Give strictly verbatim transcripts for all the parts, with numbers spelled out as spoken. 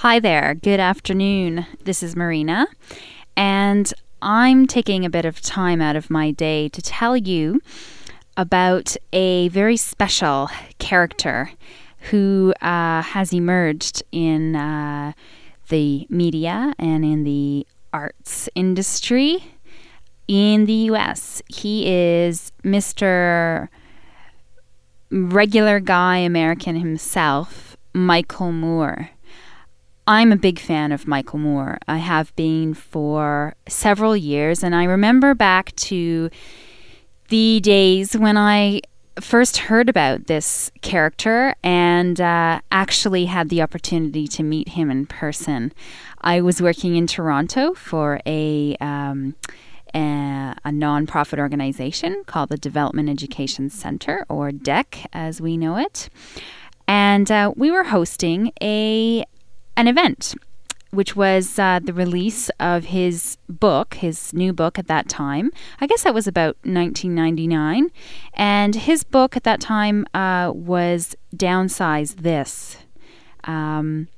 Hi there. Good afternoon. This is Marina, and I'm taking a bit of time out of my day to tell you about a very special character who uh, has emerged in uh, the media and in the arts industry in the U S. He is Mister Regular Guy American himself, Michael Moore. I'm a big fan of Michael Moore. I have been for several years, and I remember back to the days when I first heard about this character and uh, actually had the opportunity to meet him in person. I was working in Toronto for a um, a, a non-profit organization called the Development Education Centre, or D E C as we know it, and uh, we were hosting a an event, which was uh, the release of his book, his new book at that time. I guess that was about nineteen ninety-nine. And his book at that time uh, was Downsize This. Um,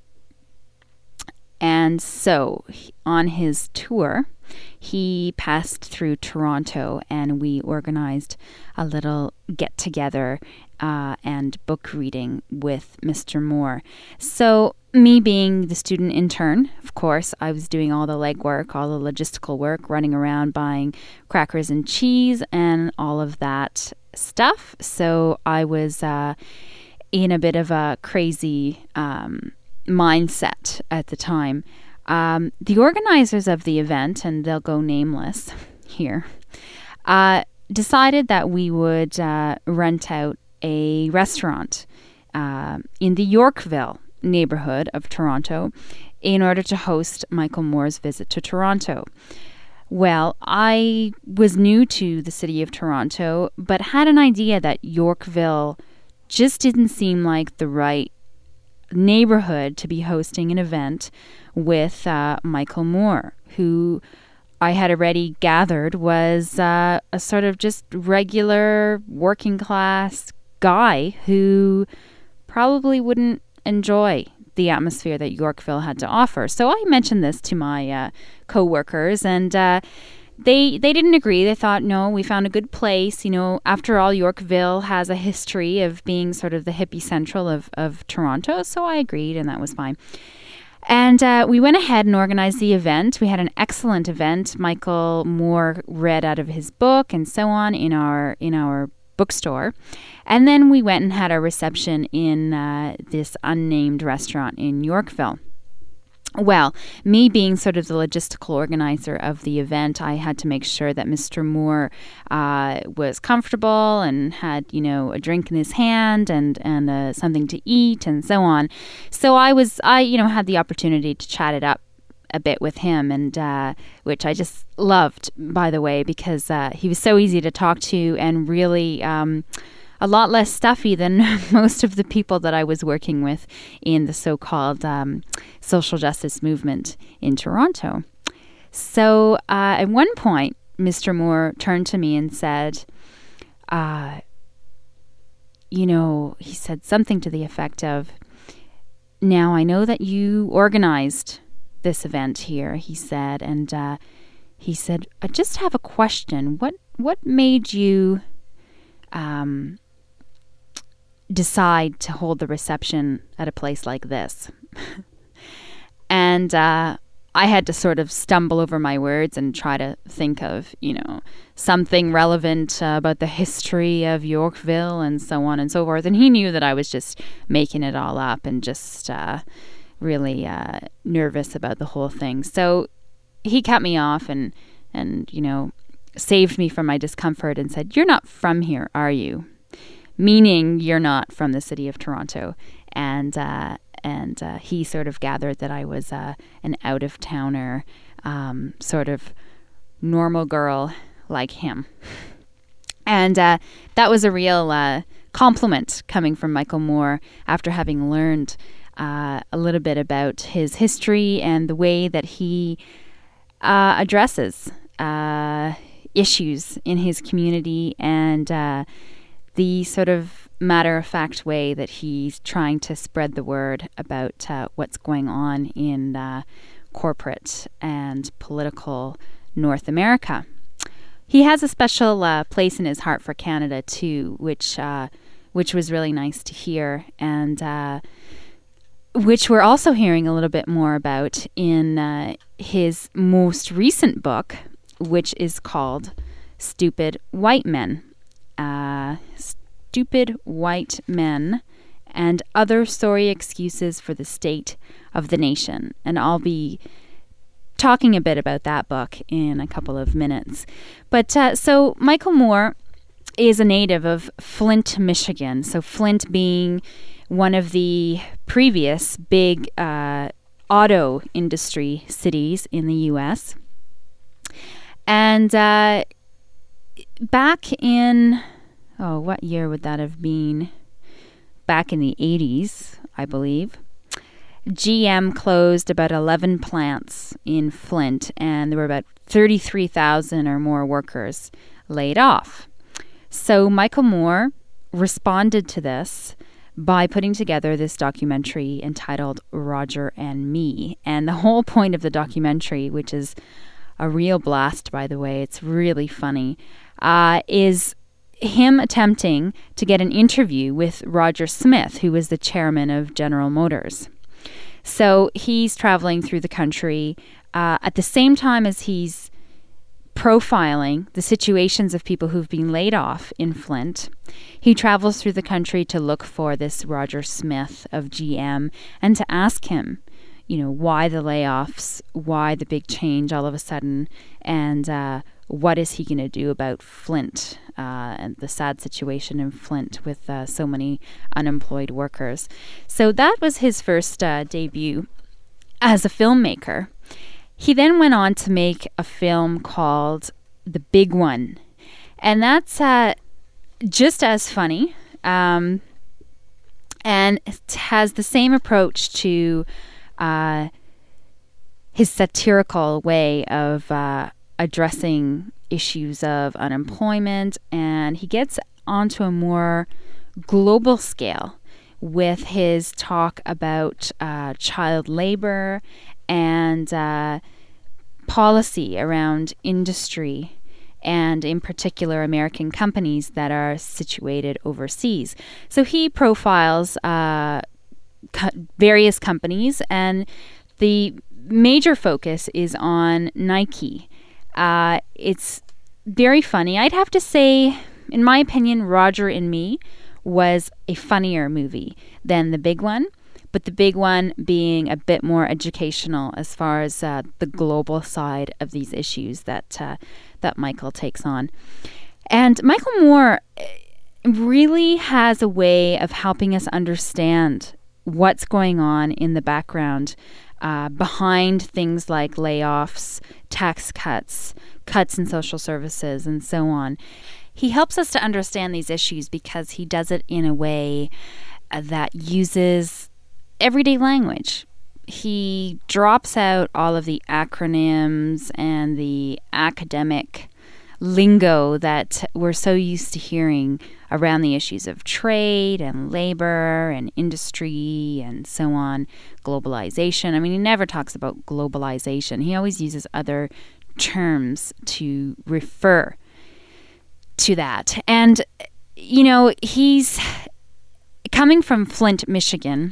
and so on his tour, he passed through Toronto, and we organized a little get-together uh, and book reading with Mister Moore. So me being the student intern, of course, I was doing all the legwork, all the logistical work, running around buying crackers and cheese and all of that stuff. So I was uh, in a bit of a crazy um, mindset at the time. Um, the organizers of the event, and they'll go nameless here, uh, decided that we would uh, rent out a restaurant uh, in the Yorkville neighborhood of Toronto in order to host Michael Moore's visit to Toronto. Well, I was new to the city of Toronto, but had an idea that Yorkville just didn't seem like the right neighborhood to be hosting an event with uh, Michael Moore, who I had already gathered was uh, a sort of just regular working class guy who probably wouldn't enjoy the atmosphere that Yorkville had to offer. So I mentioned this to my uh, co-workers, and uh, they they didn't agree. They thought, no, we found a good place. You know, after all, Yorkville has a history of being sort of the hippie central of, of Toronto. So I agreed, and that was fine. And uh, we went ahead and organized the event. We had an excellent event. Michael Moore read out of his book and so on in our in our bookstore. And then we went and had our reception in uh, this unnamed restaurant in Yorkville. Well, me being sort of the logistical organizer of the event, I had to make sure that Mister Moore uh, was comfortable and had, you know, a drink in his hand and and uh, something to eat and so on. So I was, I you know, had the opportunity to chat it up a bit with him, and uh, which I just loved, by the way, because uh, he was so easy to talk to and really um, a lot less stuffy than most of the people that I was working with in the so-called um, social justice movement in Toronto. So uh, at one point, Mister Moore turned to me and said, uh, you know, he said something to the effect of, "Now, I know that you organized this event here," he said, and uh, he said, "I just have a question. What what made you um, decide to hold the reception at a place like this?" And uh, I had to sort of stumble over my words and try to think of, you know, something relevant uh, about the history of Yorkville and so on and so forth. And he knew that I was just making it all up and just uh, really uh, nervous about the whole thing. So he cut me off and, and, you know, saved me from my discomfort and said, "You're not from here, are you?" Meaning you're not from the city of Toronto. And uh, and uh, he sort of gathered that I was uh, an out-of-towner, um, sort of normal girl like him. And uh, that was a real uh, compliment coming from Michael Moore after having learned uh, a little bit about his history and the way that he uh, addresses uh, issues in his community and uh, the sort of matter-of-fact way that he's trying to spread the word about uh, what's going on in uh, corporate and political North America. He has a special uh, place in his heart for Canada too, which uh, which was really nice to hear, and uh, which we're also hearing a little bit more about in uh, his most recent book, which is called Stupid White Men. Uh, Stupid White Men and Other Sorry Excuses for the State of the Nation. And I'll be talking a bit about that book in a couple of minutes. But uh, so Michael Moore is a native of Flint, Michigan. So Flint being one of the previous big uh, auto industry cities in the U S. And uh, back in, oh, what year would that have been? Back in the eighties, I believe. G M closed about eleven plants in Flint, and there were about thirty-three thousand or more workers laid off. So Michael Moore responded to this by putting together this documentary entitled Roger and Me. And the whole point of the documentary, which is a real blast, by the way, it's really funny, uh, is him attempting to get an interview with Roger Smith, who was the chairman of General Motors. So he's traveling through the country uh, at the same time as he's profiling the situations of people who've been laid off in Flint. He travels through the country to look for this Roger Smith of G M and to ask him, you know, why the layoffs, why the big change all of a sudden, and uh, what is he going to do about Flint uh, and the sad situation in Flint with uh, so many unemployed workers. So that was his first uh, debut as a filmmaker. He then went on to make a film called The Big One. And that's uh, just as funny. Um, and it has the same approach to uh, his satirical way of uh, addressing issues of unemployment. And he gets onto a more global scale with his talk about uh, child labor and uh, policy around industry, and in particular American companies that are situated overseas. So he profiles uh, co- various companies, and the major focus is on Nike. Uh, it's very funny. I'd have to say, in my opinion, Roger and Me was a funnier movie than The Big One. But The Big One being a bit more educational as far as uh, the global side of these issues that uh, that Michael takes on. And Michael Moore really has a way of helping us understand what's going on in the background uh, behind things like layoffs, tax cuts, cuts in social services, and so on. He helps us to understand these issues because he does it in a way uh, that uses everyday language. He drops out all of the acronyms and the academic lingo that we're so used to hearing around the issues of trade and labor and industry and so on, globalization. I mean, he never talks about globalization. He always uses other terms to refer to that. And, you know, he's coming from Flint, Michigan,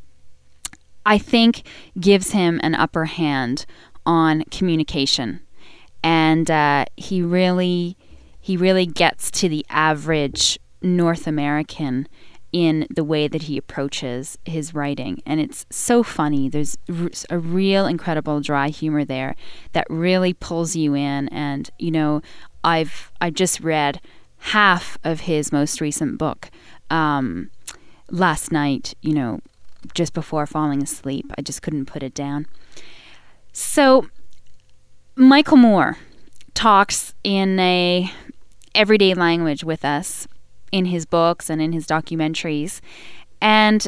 I think gives him an upper hand on communication. And uh, he really he really gets to the average North American in the way that he approaches his writing. And it's so funny. There's r- a real incredible dry humor there that really pulls you in. And, you know, I've I've just read half of his most recent book um, last night, you know, just before falling asleep. I just couldn't put it down. So Michael Moore talks in a everyday language with us in his books and in his documentaries. And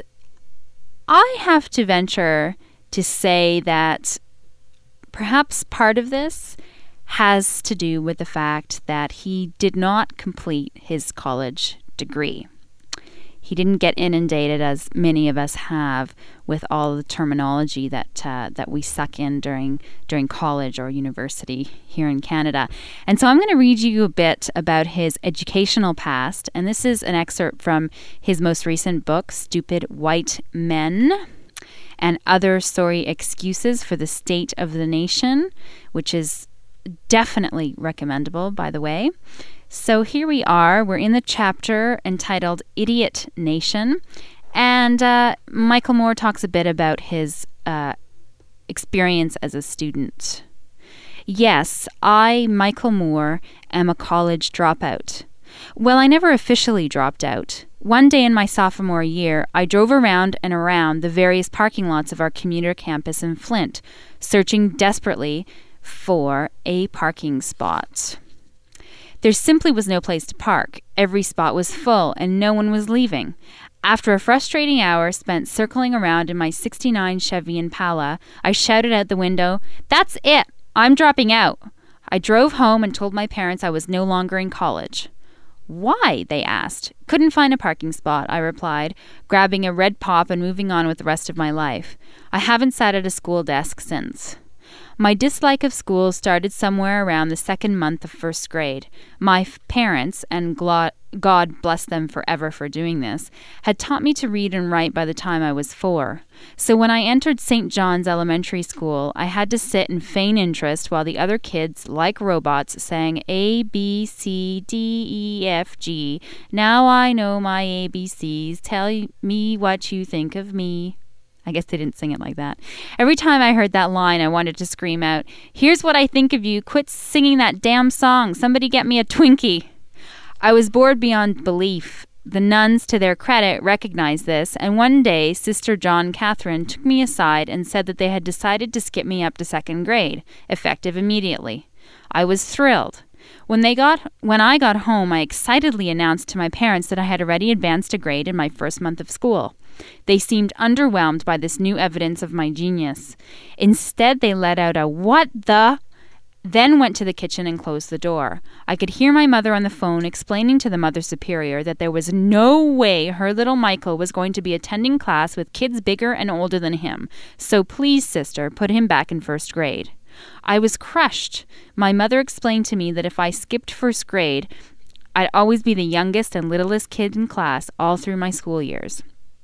I have to venture to say that perhaps part of this has to do with the fact that he did not complete his college degree. He didn't get inundated as many of us have with all the terminology that uh, that we suck in during during college or university here in Canada. And so I'm going to read you a bit about his educational past, and this is an excerpt from his most recent book, Stupid White Men and Other Sorry Excuses for the State of the Nation, which is definitely recommendable, by the way. So here we are. We're in the chapter entitled Idiot Nation. And uh, Michael Moore talks a bit about his uh, experience as a student. Yes, I, Michael Moore, am a college dropout. Well, I never officially dropped out. One day in my sophomore year, I drove around and around the various parking lots of our commuter campus in Flint, searching desperately for a parking spot. There simply was no place to park. Every spot was full, and no one was leaving. After a frustrating hour spent circling around in my sixty-nine Chevy Impala, I shouted out the window, "That's it! I'm dropping out!" I drove home and told my parents I was no longer in college. "Why?" they asked. "Couldn't find a parking spot," I replied, grabbing a red pop and moving on with the rest of my life. I haven't sat at a school desk since. My dislike of school started somewhere around the second month of first grade. My f- parents, and glo- God bless them forever for doing this, had taught me to read and write by the time I was four. So when I entered Saint John's Elementary School, I had to sit and feign interest while the other kids, like robots, sang A, B, C, D, E, F, G. Now I know my A B Cs. Tell me what you think of me. I guess they didn't sing it like that. Every time I heard that line, I wanted to scream out, "Here's what I think of you. Quit singing that damn song. Somebody get me a Twinkie." I was bored beyond belief. The nuns, to their credit, recognized this, and one day, Sister John Catherine took me aside and said that they had decided to skip me up to second grade, effective immediately. I was thrilled. When they got, when I got home, I excitedly announced to my parents that I had already advanced a grade in my first month of school. They seemed underwhelmed by this new evidence of my genius. Instead, they let out a "what the?" then went to the kitchen and closed the door. I could hear my mother on the phone explaining to the Mother Superior that there was no way her little Michael was going to be attending class with kids bigger and older than him. So please, sister, put him back in first grade. I was crushed. My mother explained to me that if I skipped first grade, I'd always be the youngest and littlest kid in class all through my school years.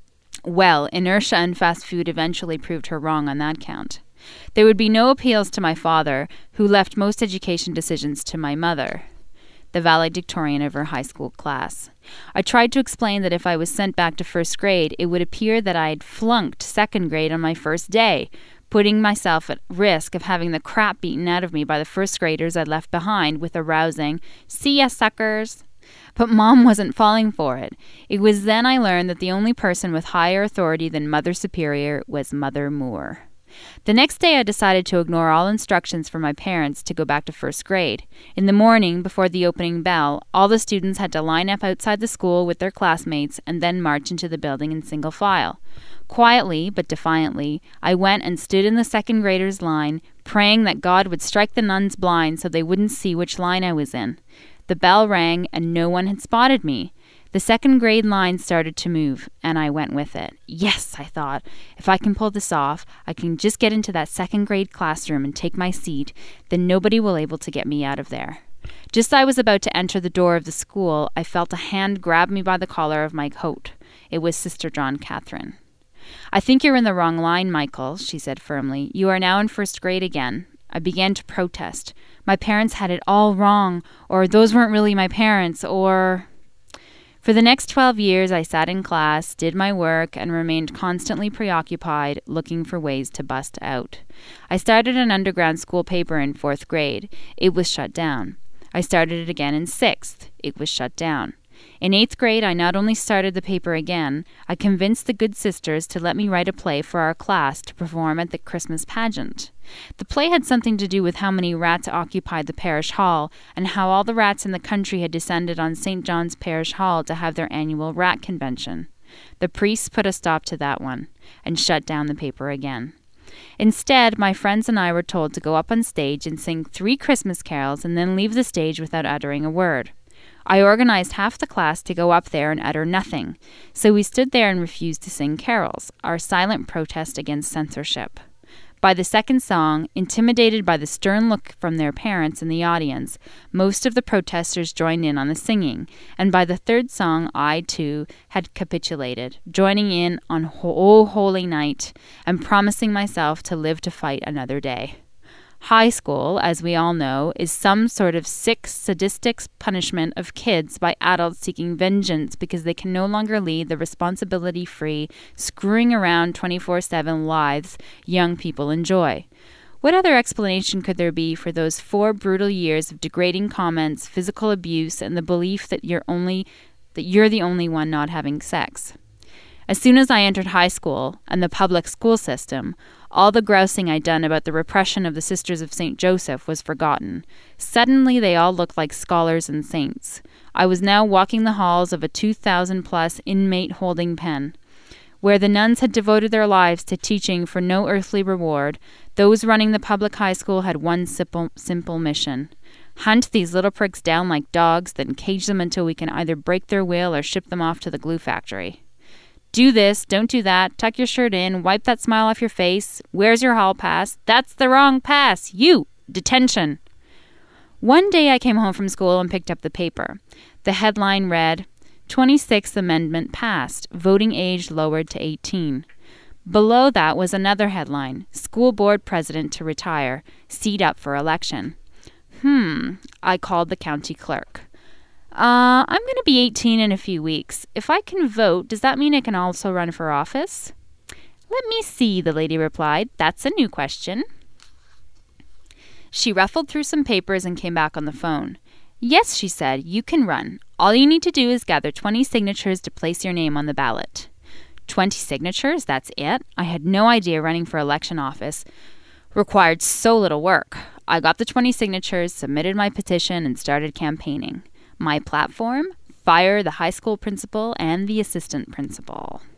Well, inertia and fast food eventually proved her wrong on that count. There would be no appeals to my father, who left most education decisions to my mother, the valedictorian of her high school class. I tried to explain that if I was sent back to first grade, it would appear that I'd flunked second grade on my first day, putting myself at risk of having the crap beaten out of me by the first graders I'd left behind with a rousing, "See ya, suckers." But Mom wasn't falling for it. It was then I learned that the only person with higher authority than Mother Superior was Mother Moore. The next day I decided to ignore all instructions from my parents to go back to first grade. In the morning, before the opening bell, all the students had to line up outside the school with their classmates and then march into the building in single file. Quietly, but defiantly, I went and stood in the second graders' line, praying that God would strike the nuns blind so they wouldn't see which line I was in. The bell rang, and no one had spotted me. The second grade line started to move, and I went with it. Yes, I thought, if I can pull this off, I can just get into that second grade classroom and take my seat, then nobody will be able to get me out of there. Just as I was about to enter the door of the school, I felt a hand grab me by the collar of my coat. It was Sister John Catherine. "I think you're in the wrong line, Michael," she said firmly. "You are now in first grade again." I began to protest. My parents had it all wrong, or those weren't really my parents, or... For the next twelve years, I sat in class, did my work, and remained constantly preoccupied, looking for ways to bust out. I started an underground school paper in fourth grade. It was shut down. I started it again in sixth. It was shut down. In eighth grade, I not only started the paper again, I convinced the good sisters to let me write a play for our class to perform at the Christmas pageant. The play had something to do with how many rats occupied the parish hall, and how all the rats in the country had descended on Saint John's Parish Hall to have their annual rat convention. The priests put a stop to that one, and shut down the paper again. Instead, my friends and I were told to go up on stage and sing three Christmas carols and then leave the stage without uttering a word. I organized half the class to go up there and utter nothing, so we stood there and refused to sing carols, our silent protest against censorship. By the second song, intimidated by the stern look from their parents in the audience, most of the protesters joined in on the singing, and by the third song I, too, had capitulated, joining in on O Holy Night and promising myself to live to fight another day. High school, as we all know, is some sort of sick, sadistic punishment of kids by adults seeking vengeance because they can no longer lead the responsibility-free, screwing around twenty-four seven lives young people enjoy. What other explanation could there be for those four brutal years of degrading comments, physical abuse, and the belief that you're only that you're the only one not having sex? As soon as I entered high school and the public school system, all the grousing I'd done about the repression of the Sisters of Saint Joseph was forgotten. Suddenly they all looked like scholars and saints. I was now walking the halls of a two thousand plus inmate holding pen. Where the nuns had devoted their lives to teaching for no earthly reward, those running the public high school had one simple, simple mission. Hunt these little pricks down like dogs, then cage them until we can either break their will or ship them off to the glue factory. Do this, don't do that, tuck your shirt in, wipe that smile off your face. Where's your hall pass? That's the wrong pass. You! Detention! One day I came home from school and picked up the paper. The headline read, twenty-sixth Amendment passed, voting age lowered to eighteen. Below that was another headline, School Board President to retire, seat up for election. Hmm, I called the county clerk. Uh, I'm going to be eighteen in a few weeks. If I can vote, does that mean I can also run for office? Let me see, the lady replied. That's a new question. She ruffled through some papers and came back on the phone. Yes, she said, you can run. All you need to do is gather twenty signatures to place your name on the ballot. twenty signatures? That's it? I had no idea running for election office required so little work. I got the twenty signatures, submitted my petition, and started campaigning. My platform? Fire the high school principal and the assistant principal.